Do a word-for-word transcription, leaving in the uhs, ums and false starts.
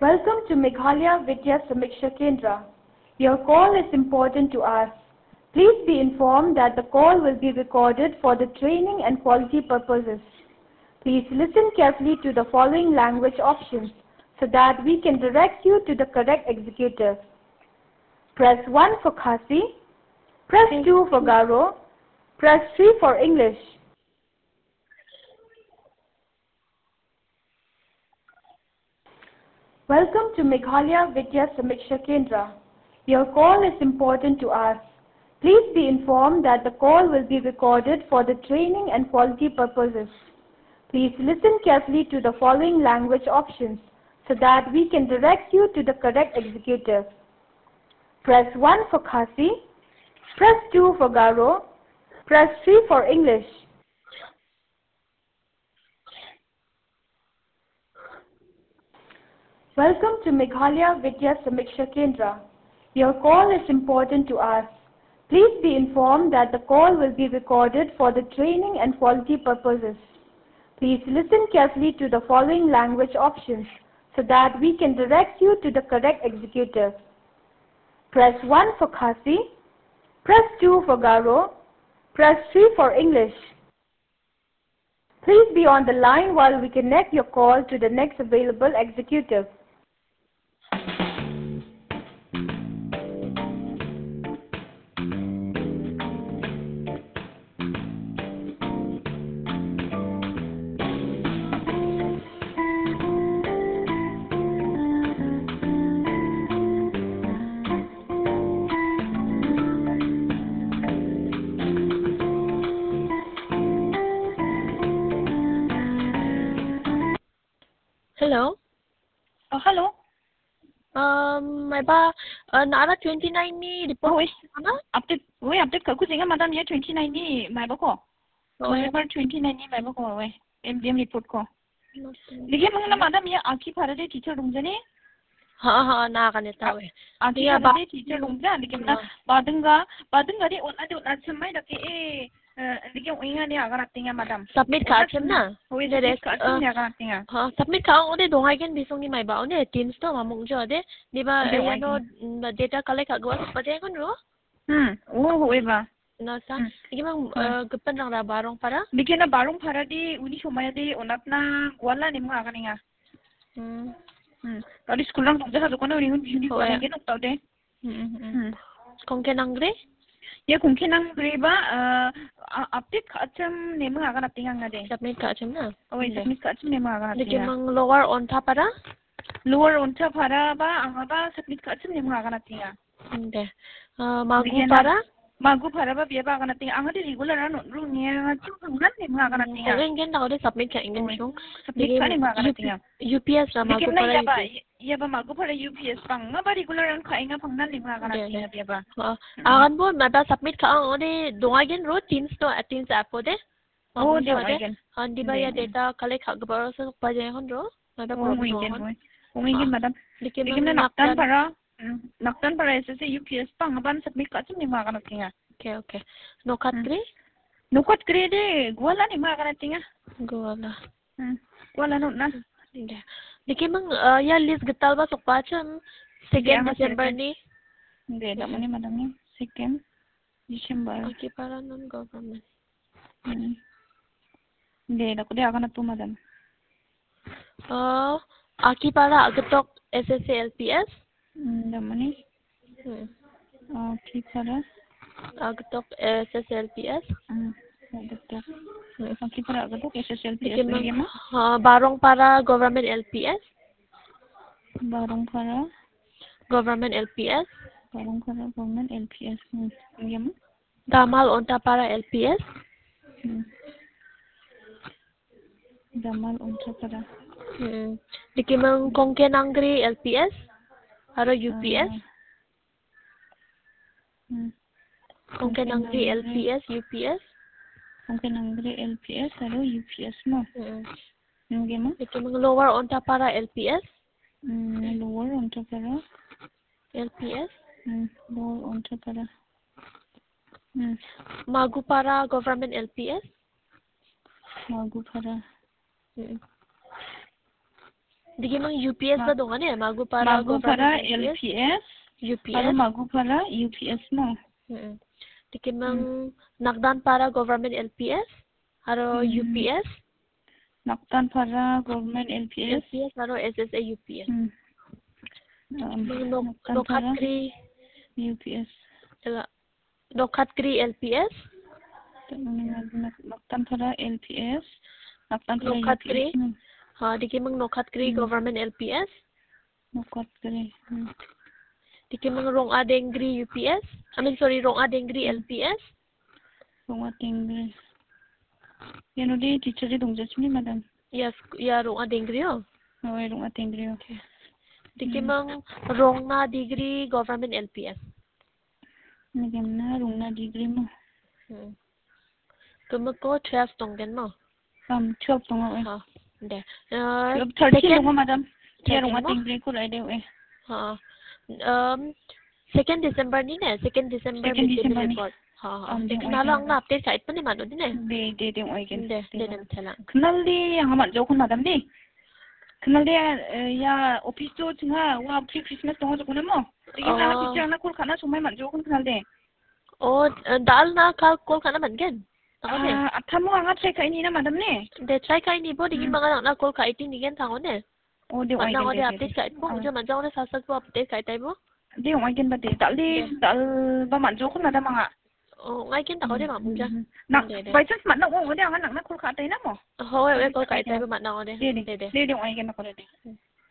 Welcome to Meghalaya Vidya Samiksha Kendra. Your call is important to us. Please be informed that the call will be recorded for the training and quality purposes. Please listen carefully to the following language options so that we can direct you to the correct executive. Press one for Khasi, press two for Garo, press three for English. Welcome to Meghalaya Vidya Samiksha Kendra. Your call is important to us. Please be informed that the call will be recorded for the training and quality purposes. Please listen carefully to the following language options so that we can direct you to the correct executive. Press one for Khasi, press two for Garo, press three for English. Welcome to Meghalaya Vidya Samiksha Kendra. Your call is important to us. Please be informed that the call will be recorded for the training and quality purposes. Please listen carefully to the following language options so that we can direct you to the correct executive. Press one for Khasi, press two for Garo, press three for English. Please be on the line while we connect your call to the next available executive. Hello. Oh, hello. Um, my ba, uh, nara twenty-nine ni report. Oh, wait. Mana? Update. Wait, update ka. Kusinga madam ya twenty-nine ni mai ba ko. November twenty-nine ni mai ba ko. Wait. M D M report ko. Lagi mengena madam ya aki parade teacher dong jani. Ha ha, na kan eta we. Aki parade teacher dong jani. Lagi mengena badengga, badengga di on ada on semai daki eh. Lagi ingat ni agar atinga madam. Submit ka chem na. Wait, direct ka chem ni agar atinga. Ha, submit ka ode dongai kan bisong ni mai ba ode teams to mamung jo ade. Di ba ya no data collect ka gwa pa de kon ro. Hmm. Oh, wait ba. Na sa. Lagi mang gepan rang ra barong para. Lagi na barong para di uni somaya di onat na gwala ni mga agar ninga. Hmm. Hmm. Tadi sekolah nggak bisa sekolah uni uni gwala ni nggak tahu deh. Hmm. Hmm. Kong kenangre? Ya mungkin ang riba update ka acam ni mga akan ating ang ngade. Submit ka chem na. Oh, submit ka acam ni mga akan ating. Lagi mang lower on top para? Lower on top para ba ang ba submit ka acam ni mga akan ating. Hindi. Magu para? Magu para ba biya ba akan ating. Ang adi regular ano ru niya acam hanggan ni mga akan ating. Kung ingin na ako submit ka ingin siya. Submit ka ni mga akan ating. U P S na magu para U P S. Ya ba magu para U P S pang nga ba regular ang kainga pangnan ni mga akan ating biya ba. Akan po maba submit ka ang ode dungagin ro teams to teams app ode. Oh, dungagin. Hindi ba ya data collect ka gabaro sa pajayon ro? Maba ko ro. Kung ingin madam. Dikim na naktan para naktan para S S C U P S pang ban submit ka acam ni mga akan ating. Okay, okay. Nokat kri? Nokat kri de gwala ni mga akan ating. Gwala. Hmm. Gwala no na. Hindi. Dikim mang ya list getal ba sukpa chan second December ni? Hindi, damo ni madam ni second December. Okay, para non government. Hmm. Hindi, dako di akan atu madam. Uh, aki para agatok S S C L P S? Hmm, damo ni. Hmm. Aki para agatok S S L P S? Hmm. Agatok. Aki para agatok S S L P S lagi mo? Barong para government L P S? Barong para government L P S? Barong para government L P S. Hmm. Lagi mo? Damal unta para L P S? Hmm. Damal unta para. Hmm. Dikimang Kongkenangri L P S? Aro U P S? Hmm. Kongkenangri L P S, U P S? Kongkenangri L P S aro U P S mo. Hmm. Lagi mo? Dikimang lower unta para L P S? Hmm. Lower unta para L P S? Hmm. Lower unta para. Hmm. Magu para government L P S? Magu para. Hmm. Digi mang U P S ba dong ane Magupara Magupara L P S U P S aro Magupara U P S mo. Hmm. Digi mang Nagdanpara government L P S aro U P S Nagdanpara government L P S L P S aro S S A U P S. Um, Nokhatkri U P S. Nokhatkri L P S. Nagdanpara L P S. Nagdanpara U P S. Ha, digi mang Nokhatkri government L P S. Nokhatkri. Digi mang Ronga Dengri U P S. I mean sorry, Ronga Dengri L P S. Ronga Dengri. Yan di teacher di dongjasni madam. Yes, ya Ronga Dengri oh. Oh, Ronga Dengri. Okay. Digi mang Rongna Degree government L P S. Nagam Rongna Degree mo. Hmm. Tumako twelve tonggen mo. Um, twelve tong eh. Ha. De. Uh, thirteen dong madam. Ya Ronga Dengri ko rai de eh. Ha. Um, second December ni ne, second December second December ni. report. Ha ha. De nalang na update kait pa ni mano din eh. De de de oi gen. De de dem telang. Knal di yang amat jauh madam ni. Kenal dia ya office tu cuma wah pre Christmas dong tu kuna mo. Ini nak teacher nak call kana sumai mat jauh kun kenal dia. Oh, dal na kal call kana man gen. Ako ne. Ah, atamu angat try kai ni na madam ni. De try kai ni bo digi mga na call kai tin digen tango ne. Oh, dia oi gen. Na ko de update kait po, jo man jauh na sasak po update kait tai bo. Dia oi gen ba de. Dal di dal ba mat jauh kun madam anga. Oh, ngay kin tako de ma mung ja. Nak by chance mat na oh dia angat nak na call kai tai na mo. Ho, we call kai tai ba mat na ko de. De de. De de oi gen na ko de.